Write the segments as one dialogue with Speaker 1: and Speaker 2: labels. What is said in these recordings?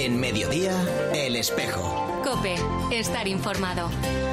Speaker 1: En Mediodía, El Espejo.
Speaker 2: COPE. Estar informado.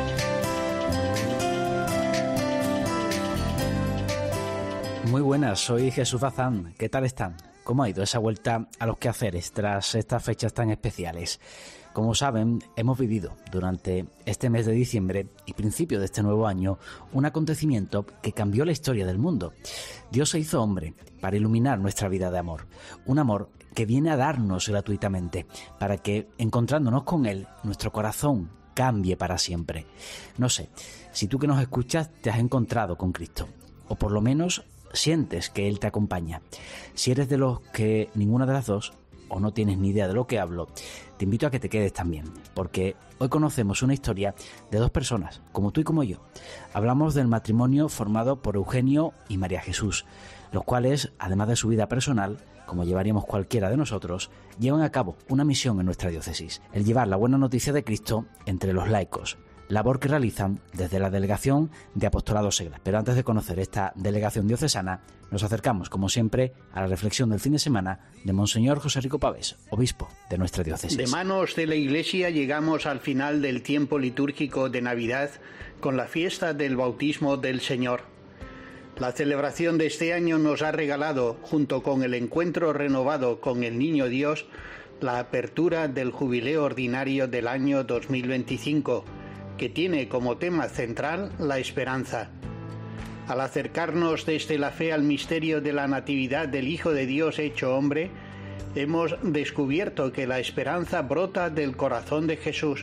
Speaker 3: Muy buenas, soy Jesús Bazán. ¿Qué tal están? ¿Cómo ha ido esa vuelta a los quehaceres tras estas fechas tan especiales? Como saben, hemos vivido durante este mes de diciembre y principio de este nuevo año un acontecimiento que cambió la historia del mundo. Dios se hizo hombre para iluminar nuestra vida de amor. Un amor que viene a darnos gratuitamente para que, encontrándonos con Él, nuestro corazón cambie para siempre. No sé, si tú que nos escuchas te has encontrado con Cristo, o por lo menos sientes que Él te acompaña. Si eres de los que ninguna de las dos, o no tienes ni idea de lo que hablo, te invito a que te quedes también, porque hoy conocemos una historia de dos personas, como tú y como yo. Hablamos del matrimonio formado por Eugenio y María Jesús, los cuales, además de su vida personal, como llevaríamos cualquiera de nosotros, llevan a cabo una misión en nuestra diócesis, el llevar la buena noticia de Cristo entre los laicos, labor que realizan desde la Delegación de Apostolado Seglar. Pero antes de conocer esta delegación diocesana, nos acercamos, como siempre, a la reflexión del fin de semana de Monseñor José Rico Pavés, obispo de nuestra diócesis.
Speaker 4: De manos de la Iglesia llegamos al final del tiempo litúrgico de Navidad con la fiesta del bautismo del Señor. La celebración de este año nos ha regalado, junto con el encuentro renovado con el Niño Dios, la apertura del jubileo ordinario del año 2025, que tiene como tema central la esperanza. Al acercarnos desde la fe al misterio de la natividad del Hijo de Dios hecho hombre, hemos descubierto que la esperanza brota del corazón de Jesús.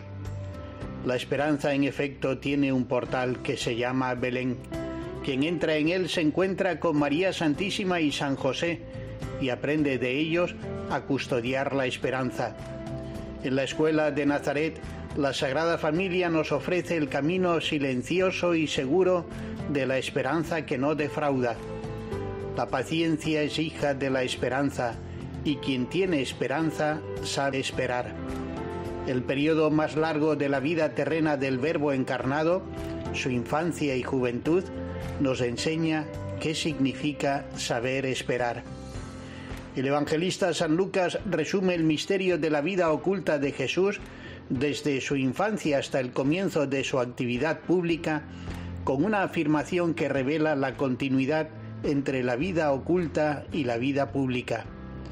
Speaker 4: La esperanza, en efecto, tiene un portal que se llama Belén. Quien entra en él se encuentra con María Santísima y San José y aprende de ellos a custodiar la esperanza. En la escuela de Nazaret, la Sagrada Familia nos ofrece el camino silencioso y seguro de la esperanza que no defrauda. La paciencia es hija de la esperanza, y quien tiene esperanza sabe esperar. El periodo más largo de la vida terrena del Verbo encarnado, su infancia y juventud, nos enseña qué significa saber esperar. El evangelista San Lucas resume el misterio de la vida oculta de Jesús desde su infancia hasta el comienzo de su actividad pública, con una afirmación que revela la continuidad entre la vida oculta y la vida pública.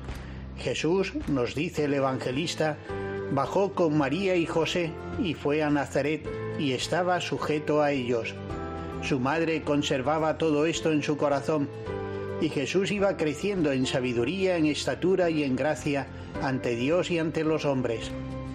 Speaker 4: Jesús, nos dice el evangelista, bajó con María y José y fue a Nazaret y estaba sujeto a ellos. Su madre conservaba todo esto en su corazón, y Jesús iba creciendo en sabiduría, en estatura y en gracia ante Dios y ante los hombres.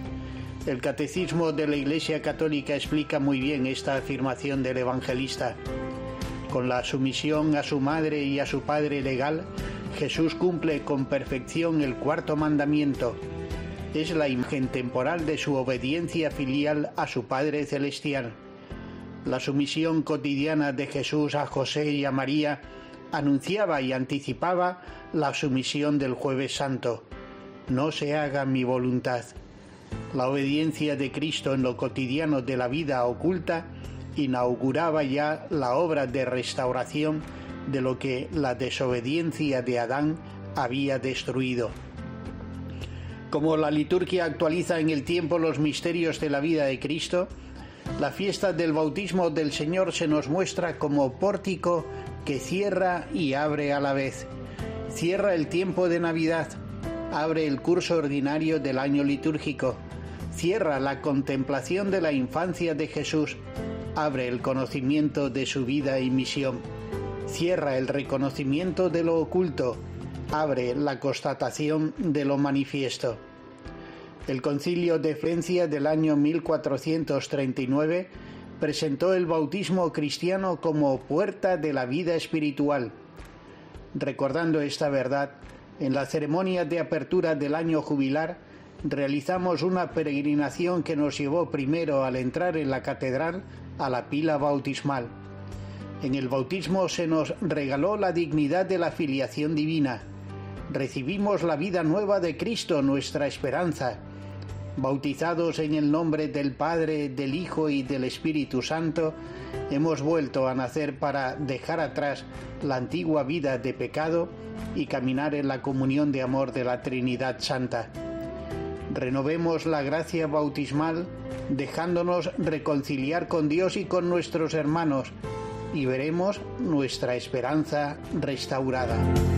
Speaker 4: El Catecismo de la Iglesia Católica explica muy bien esta afirmación del evangelista. Con la sumisión a su madre y a su padre legal, Jesús cumple con perfección el cuarto mandamiento. Es la imagen temporal de su obediencia filial a su Padre Celestial. La sumisión cotidiana de Jesús a José y a María anunciaba y anticipaba la sumisión del Jueves Santo. No se haga mi voluntad. La obediencia de Cristo en lo cotidiano de la vida oculta inauguraba ya la obra de restauración de lo que la desobediencia de Adán había destruido. Como la liturgia actualiza en el tiempo los misterios de la vida de Cristo, la fiesta del bautismo del Señor se nos muestra como pórtico que cierra y abre a la vez. Cierra el tiempo de Navidad, abre el curso ordinario del año litúrgico, cierra la contemplación de la infancia de Jesús, abre el conocimiento de su vida y misión, cierra el reconocimiento de lo oculto, abre la constatación de lo manifiesto. El Concilio de Florencia del año 1439 presentó el bautismo cristiano como puerta de la vida espiritual. Recordando esta verdad, en la ceremonia de apertura del año jubilar, realizamos una peregrinación que nos llevó primero, al entrar en la catedral, a la pila bautismal. En el bautismo se nos regaló la dignidad de la filiación divina. Recibimos la vida nueva de Cristo, nuestra esperanza. Bautizados en el nombre del Padre, del Hijo y del Espíritu Santo, hemos vuelto a nacer para dejar atrás la antigua vida de pecado y caminar en la comunión de amor de la Trinidad Santa. Renovemos la gracia bautismal, dejándonos reconciliar con Dios y con nuestros hermanos, y veremos nuestra esperanza restaurada.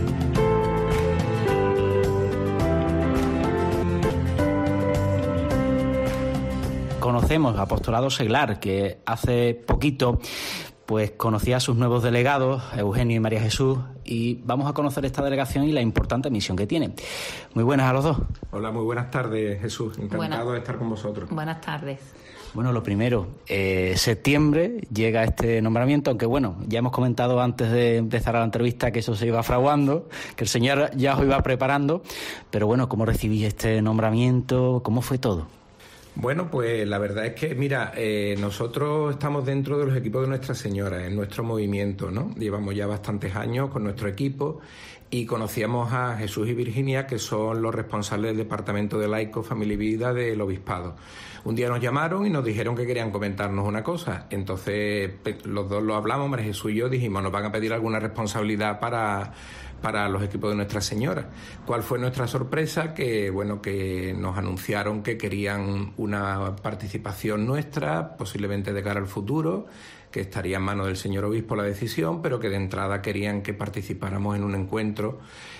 Speaker 3: Conocemos a Apostolado Seglar, que hace poquito pues conocía a sus nuevos delegados, Eugenio y María Jesús, y vamos a conocer esta delegación y la importante misión que tiene. Muy buenas a los dos.
Speaker 5: Hola, muy buenas tardes, Jesús. Encantado de estar con vosotros.
Speaker 2: Buenas tardes.
Speaker 3: Bueno, lo primero, septiembre llega este nombramiento, aunque bueno, ya hemos comentado antes de empezar la entrevista que eso se iba fraguando, que el señor ya os iba preparando, pero bueno, ¿cómo recibís este nombramiento? ¿Cómo fue todo?
Speaker 5: Bueno, pues la verdad es que, mira, nosotros estamos dentro de los equipos de Nuestra Señora, en nuestro movimiento, ¿no? Llevamos ya bastantes años con nuestro equipo y conocíamos a Jesús y Virginia, que son los responsables del Departamento de Laicos, Familia y Vida del Obispado. Un día nos llamaron y nos dijeron que querían comentarnos una cosa. Entonces, los dos lo hablamos, María Jesús y yo, dijimos, nos van a pedir alguna responsabilidad para los equipos de Nuestra Señora. ¿Cuál fue nuestra sorpresa? Que bueno, que nos anunciaron que querían una participación nuestra, posiblemente de cara al futuro, que estaría en manos del señor obispo la decisión, pero que de entrada querían que participáramos en un encuentro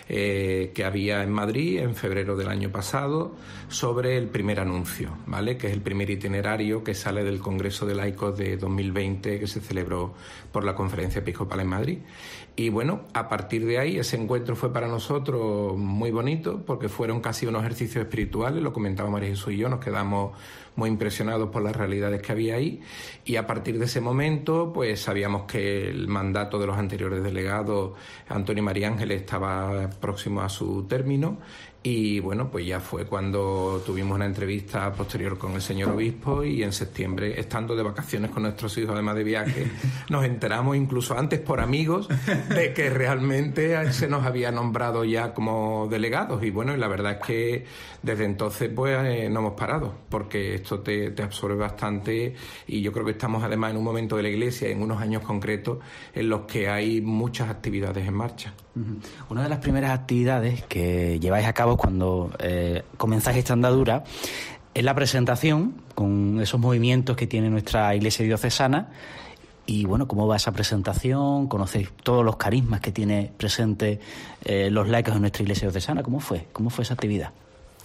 Speaker 5: que había en Madrid en febrero del año pasado sobre el primer anuncio, ¿vale? Que es el primer itinerario que sale del Congreso de Laicos de 2020 que se celebró por la Conferencia Episcopal en Madrid. Y bueno, a partir de ahí ese encuentro fue para nosotros muy bonito porque fueron casi unos ejercicios espirituales, lo comentaba María Jesús y yo, nos quedamos muy impresionados por las realidades que había ahí, y a partir de ese momento pues sabíamos que el mandato de los anteriores delegados, Antonio y María Ángeles, estaba próximo a su término. Y bueno, pues ya fue cuando tuvimos una entrevista posterior con el señor obispo, y en septiembre, estando de vacaciones con nuestros hijos, además de viaje, nos enteramos incluso antes por amigos de que realmente se nos había nombrado ya como delegados. Y bueno, y la verdad es que desde entonces pues no hemos parado, porque esto te absorbe bastante, y yo creo que estamos además en un momento de la Iglesia, en unos años concretos, en los que hay muchas actividades en marcha.
Speaker 3: Una de las primeras actividades que lleváis a cabo cuando comenzáis esta andadura es la presentación con esos movimientos que tiene nuestra Iglesia diocesana. Y bueno, ¿cómo va esa presentación? ¿Conocéis todos los carismas que tiene presente los laicos en nuestra Iglesia diocesana? ¿Cómo fue esa actividad?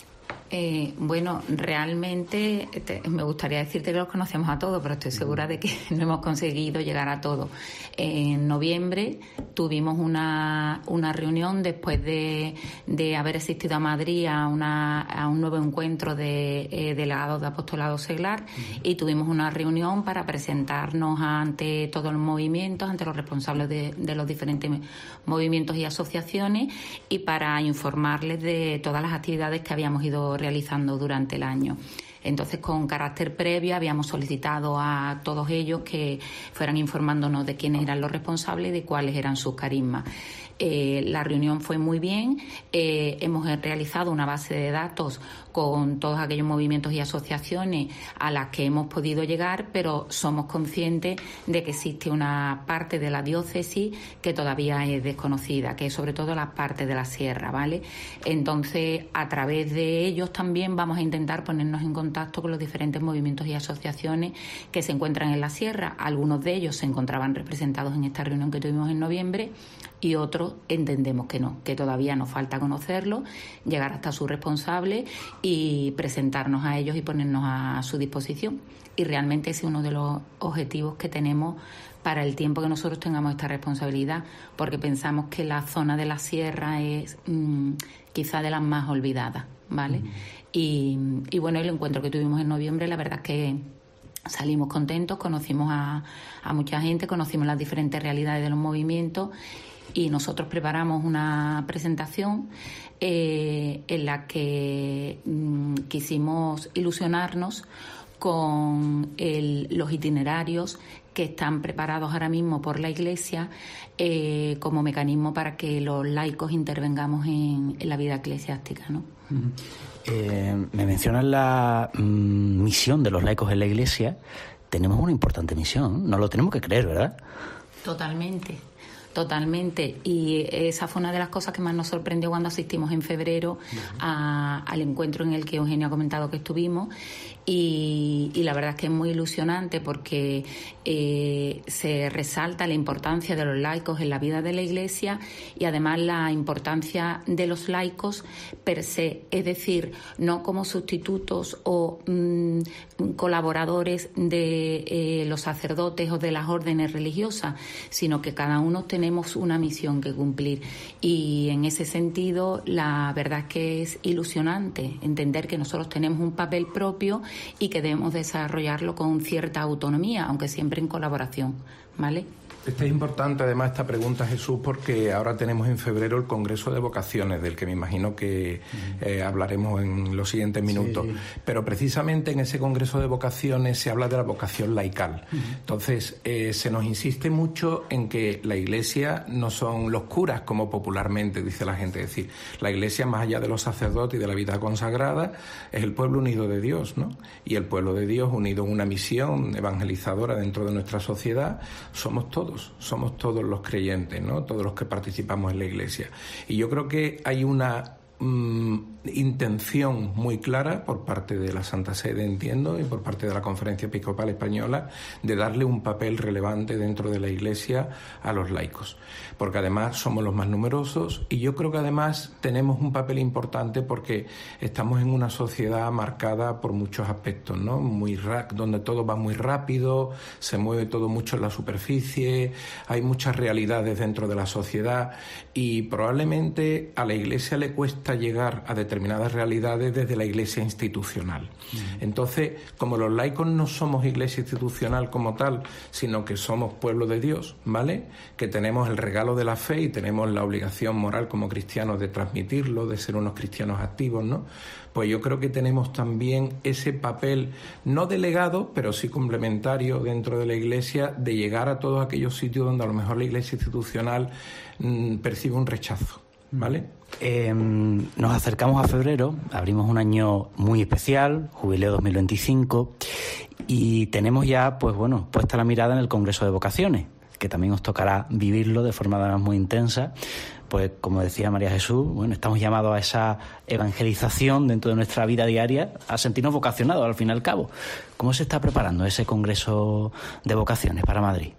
Speaker 2: Bueno, realmente me gustaría decirte que los conocemos a todos, pero estoy segura de que no hemos conseguido llegar a todos. En noviembre tuvimos una reunión después de haber asistido a Madrid a un nuevo encuentro de delegados de Apostolado Seglar, y tuvimos una reunión para presentarnos ante todos los movimientos, ante los responsables de los diferentes movimientos y asociaciones, y para informarles de todas las actividades que habíamos ido realizando durante el año. Entonces, con carácter previo, habíamos solicitado a todos ellos que fueran informándonos de quiénes eran los responsables y de cuáles eran sus carismas. La reunión fue muy bien. Hemos realizado una base de datos con todos aquellos movimientos y asociaciones a las que hemos podido llegar, pero somos conscientes de que existe una parte de la diócesis que todavía es desconocida, que es sobre todo la parte de la sierra, ¿vale? Entonces, a través de ellos también vamos a intentar ponernos en contacto con los diferentes movimientos y asociaciones que se encuentran en la sierra. Algunos de ellos se encontraban representados en esta reunión que tuvimos en noviembre, y otros entendemos que no, que todavía nos falta conocerlo, llegar hasta su responsable y presentarnos a ellos y ponernos a su disposición. Y realmente ese es uno de los objetivos que tenemos para el tiempo que nosotros tengamos esta responsabilidad, porque pensamos que la zona de la sierra es quizá de las más olvidadas, ¿vale? Y bueno, el encuentro que tuvimos en noviembre, la verdad es que salimos contentos, conocimos a mucha gente, conocimos las diferentes realidades de los movimientos, y nosotros preparamos una presentación en la que quisimos ilusionarnos con los itinerarios que están preparados ahora mismo por la Iglesia como mecanismo para que los laicos intervengamos en la vida eclesiástica, ¿no?
Speaker 3: Me mencionas la misión de los laicos en la Iglesia. Tenemos una importante misión, no lo tenemos que creer, ¿verdad?
Speaker 2: Totalmente. Totalmente. Y esa fue una de las cosas que más nos sorprendió cuando asistimos en febrero al encuentro en el que Eugenio ha comentado que estuvimos. Y la verdad es que es muy ilusionante porque se resalta la importancia de los laicos en la vida de la Iglesia y además la importancia de los laicos per se, es decir, no como sustitutos o colaboradores de los sacerdotes o de las órdenes religiosas, sino que cada uno tenemos una misión que cumplir. Y en ese sentido, la verdad es que es ilusionante entender que nosotros tenemos un papel propio y que debemos desarrollarlo con cierta autonomía, aunque siempre en colaboración, ¿vale?
Speaker 5: Es importante además esta pregunta, Jesús, porque ahora tenemos en febrero el Congreso de Vocaciones, del que me imagino que hablaremos en los siguientes minutos. Sí. Pero precisamente en ese Congreso de Vocaciones se habla de la vocación laical. Entonces, se nos insiste mucho en que la Iglesia no son los curas, como popularmente dice la gente. Es decir, la Iglesia, más allá de los sacerdotes y de la vida consagrada, es el pueblo unido de Dios, ¿no? Y el pueblo de Dios, unido en una misión evangelizadora dentro de nuestra sociedad, somos todos los creyentes, ¿no? Todos los que participamos en la Iglesia. Y yo creo que hay una intención muy clara por parte de la Santa Sede, entiendo, y por parte de la Conferencia Episcopal Española, de darle un papel relevante dentro de la Iglesia a los laicos, porque además somos los más numerosos y yo creo que además tenemos un papel importante porque estamos en una sociedad marcada por muchos aspectos, ¿no? Donde todo va muy rápido, se mueve todo mucho en la superficie, hay muchas realidades dentro de la sociedad y probablemente a la Iglesia le cuesta llegar a determinadas realidades desde la Iglesia institucional. Entonces, como los laicos no somos Iglesia institucional como tal, sino que somos pueblo de Dios, ¿vale? Que tenemos el regalo de la fe y tenemos la obligación moral como cristianos de transmitirlo, de ser unos cristianos activos, ¿no? Pues yo creo que tenemos también ese papel, no delegado, pero sí complementario dentro de la Iglesia, de llegar a todos aquellos sitios donde a lo mejor la Iglesia institucional percibe un rechazo, ¿vale?
Speaker 3: Nos acercamos a febrero, abrimos un año muy especial, Jubileo 2025, y tenemos ya, pues bueno, puesta la mirada en el Congreso de Vocaciones, que también os tocará vivirlo de forma además muy intensa. Pues como decía María Jesús, bueno, estamos llamados a esa evangelización dentro de nuestra vida diaria, a sentirnos vocacionados al fin y al cabo. ¿Cómo se está preparando ese Congreso de Vocaciones para Madrid?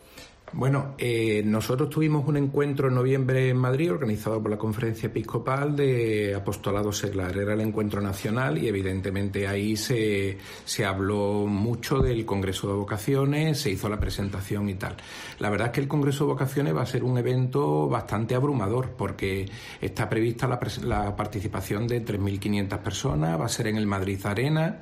Speaker 5: Bueno, nosotros tuvimos un encuentro en noviembre en Madrid organizado por la Conferencia Episcopal de Apostolado Seglar. Era el encuentro nacional y evidentemente ahí se habló mucho del Congreso de Vocaciones, se hizo la presentación y tal. La verdad es que el Congreso de Vocaciones va a ser un evento bastante abrumador porque está prevista la participación de 3.500 personas, va a ser en el Madrid Arena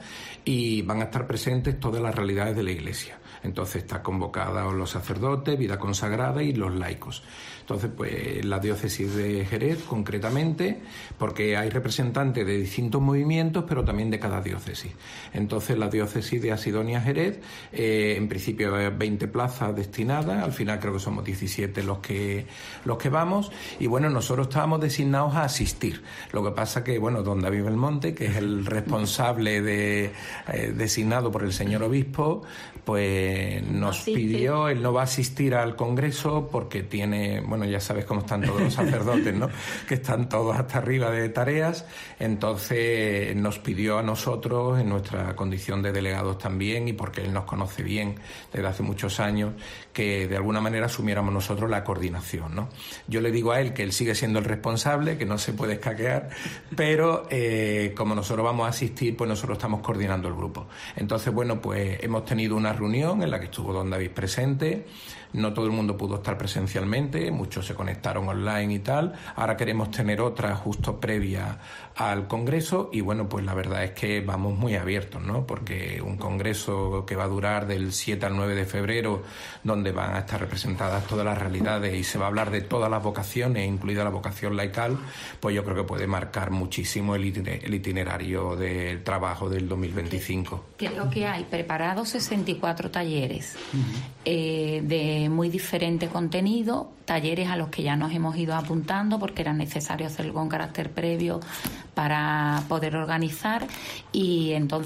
Speaker 5: y van a estar presentes todas las realidades de la Iglesia. Entonces está convocada los sacerdotes, vida consagrada y los laicos. Entonces, pues la diócesis de Jerez, concretamente, porque hay representantes de distintos movimientos, pero también de cada diócesis. Entonces, la diócesis de Asidonia Jerez, en principio hay 20 plazas destinadas, al final creo que somos 17 los que vamos, y bueno, nosotros estábamos designados a asistir. Lo que pasa que, bueno, don David Belmonte, que es el responsable designado por el señor obispo, pues nos pidió, él no va a asistir al Congreso porque tiene, bueno, ya sabes cómo están todos los sacerdotes, ¿no? Que están todos hasta arriba de tareas. Entonces nos pidió a nosotros, en nuestra condición de delegados también, y porque él nos conoce bien desde hace muchos años, que de alguna manera asumiéramos nosotros la coordinación, ¿no? Yo le digo a él que él sigue siendo el responsable, que no se puede escaquear, pero como nosotros vamos a asistir, pues nosotros estamos coordinando el grupo. Entonces, bueno, pues hemos tenido una reunión en la que estuvo don David presente. No todo el mundo pudo estar presencialmente, muchos se conectaron online y tal. Ahora queremos tener otra justo previa al Congreso y bueno, pues la verdad es que vamos muy abiertos, ¿no? Porque un Congreso que va a durar del 7 al 9 de febrero, donde van a estar representadas todas las realidades y se va a hablar de todas las vocaciones, incluida la vocación laical, pues yo creo que puede marcar muchísimo el itinerario del trabajo del 2025.
Speaker 2: Creo que hay preparados 64 talleres de muy diferente contenido, talleres a los que ya nos hemos ido apuntando porque era necesario hacerlo con carácter previo para poder organizar, y entonces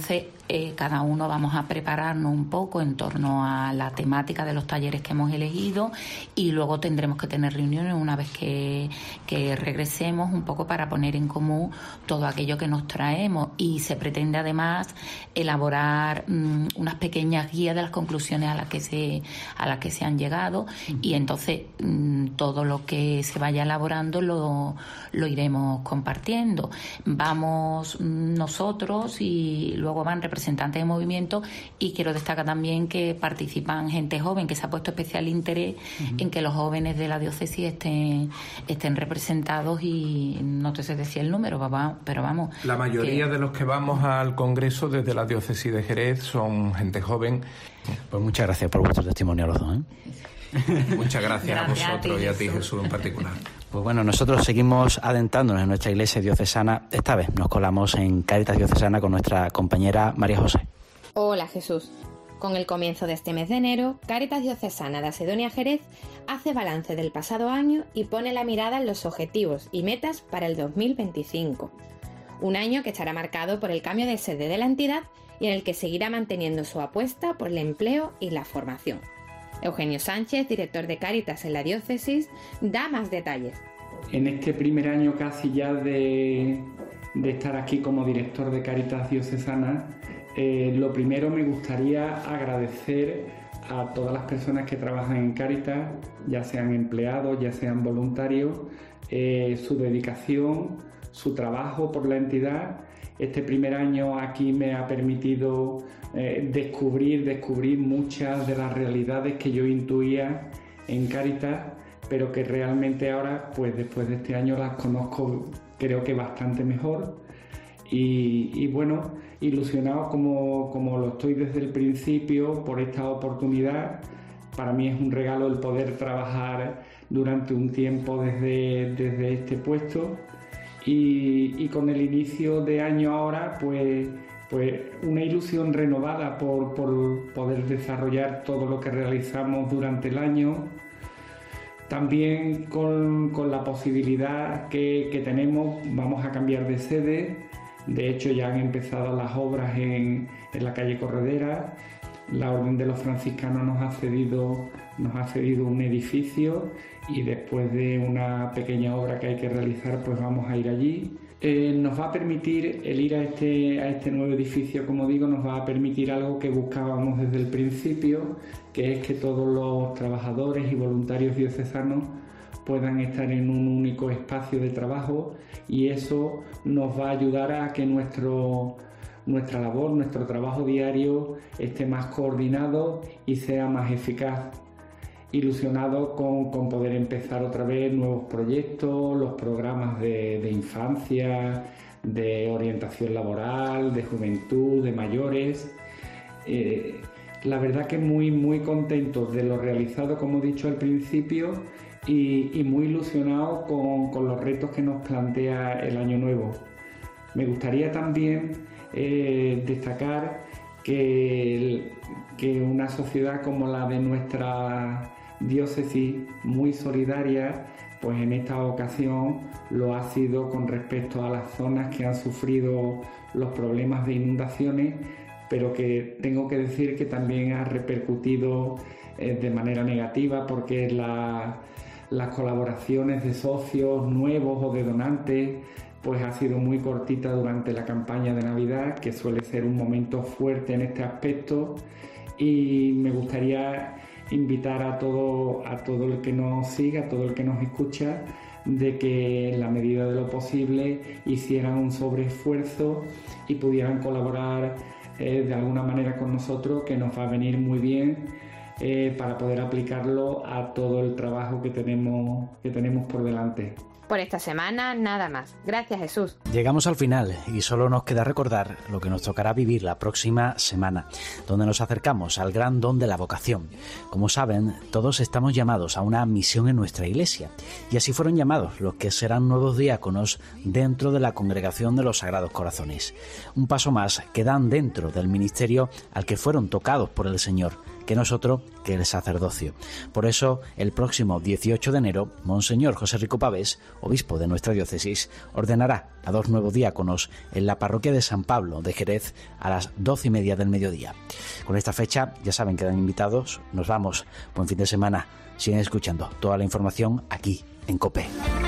Speaker 2: cada uno vamos a prepararnos un poco en torno a la temática de los talleres que hemos elegido, y luego tendremos que tener reuniones una vez que regresemos, un poco para poner en común todo aquello que nos traemos, y se pretende además elaborar unas pequeñas guías de las conclusiones a las que se han llegado, y entonces todo lo que se vaya elaborando lo iremos compartiendo. Vamos nosotros y luego van representantes de movimiento, y quiero destacar también que participan gente joven, que se ha puesto especial interés en que los jóvenes de la diócesis estén representados, y no te sé decir el número, pero vamos.
Speaker 5: La mayoría de los que vamos al Congreso desde la diócesis de Jerez son gente joven.
Speaker 3: Pues muchas gracias por vuestro testimonio a los dos, ¿eh?
Speaker 5: Muchas gracias a vosotros y a ti, Jesús, en particular.
Speaker 3: Pues bueno, nosotros seguimos adentrándonos en nuestra iglesia diocesana. Esta vez nos colamos en Cáritas Diocesana con nuestra compañera María José.
Speaker 6: Hola, Jesús. Con el comienzo de este mes de enero, Cáritas Diocesana de Asedonia Jerez hace balance del pasado año y pone la mirada en los objetivos y metas para el 2025. Un año que estará marcado por el cambio de sede de la entidad y en el que seguirá manteniendo su apuesta por el empleo y la formación. Eugenio Sánchez, director de Cáritas en la diócesis, da más detalles.
Speaker 7: En este primer año casi ya de estar aquí como director de Cáritas Diocesana, lo primero me gustaría agradecer a todas las personas que trabajan en Cáritas, ya sean empleados, ya sean voluntarios, su dedicación, su trabajo por la entidad. Este primer año aquí me ha permitido descubrir muchas de las realidades que yo intuía en Cáritas, pero que realmente ahora, pues después de este año, las conozco creo que bastante mejor. Y bueno, ilusionado como lo estoy desde el principio por esta oportunidad. Para mí es un regalo el poder trabajar durante un tiempo desde este puesto. Y con el inicio de año ahora, pues una ilusión renovada por poder desarrollar todo lo que realizamos durante el año. También con la posibilidad que tenemos, vamos a cambiar de sede. De hecho, ya han empezado las obras en la calle Corredera. La Orden de los Franciscanos nos ha cedido un edificio, y después de una pequeña obra que hay que realizar, pues vamos a ir allí. Nos va a permitir, el ir a este nuevo edificio, como digo, nos va a permitir algo que buscábamos desde el principio, que es que todos los trabajadores y voluntarios diocesanos puedan estar en un único espacio de trabajo, y eso nos va a ayudar a que nuestra labor, nuestro trabajo diario esté más coordinado y sea más eficaz. Ilusionado con poder empezar otra vez nuevos proyectos, los programas de infancia, de orientación laboral, de juventud, de mayores. La verdad que muy contento de lo realizado, como he dicho al principio, y muy ilusionado con los retos que nos plantea el año nuevo. Me gustaría también destacar que una sociedad como la de nuestra diócesis, muy solidaria, pues en esta ocasión lo ha sido con respecto a las zonas que han sufrido los problemas de inundaciones, pero que tengo que decir que también ha repercutido de manera negativa, porque las colaboraciones de socios nuevos o de donantes pues ha sido muy cortita durante la campaña de Navidad, que suele ser un momento fuerte en este aspecto, y me gustaría invitar a todo el que nos siga, a todo el que nos escucha, de que en la medida de lo posible hicieran un sobreesfuerzo y pudieran colaborar de alguna manera con nosotros, que nos va a venir muy bien para poder aplicarlo a todo el trabajo que tenemos por delante.
Speaker 6: Por esta semana, nada más. Gracias, Jesús.
Speaker 3: Llegamos al final y solo nos queda recordar lo que nos tocará vivir la próxima semana, donde nos acercamos al gran don de la vocación. Como saben, todos estamos llamados a una misión en nuestra iglesia, y así fueron llamados los que serán nuevos diáconos dentro de la Congregación de los Sagrados Corazones. Un paso más que dan dentro del ministerio al que fueron tocados por el Señor, que no es otro que el sacerdocio. Por eso, el próximo 18 de enero, Monseñor José Rico Pavés, obispo de nuestra diócesis, ordenará a 2 nuevos diáconos en la parroquia de San Pablo de Jerez a las 12:30 del mediodía. Con esta fecha, ya saben, quedan invitados. Nos vamos. Buen fin de semana. Siguen escuchando toda la información aquí en COPE.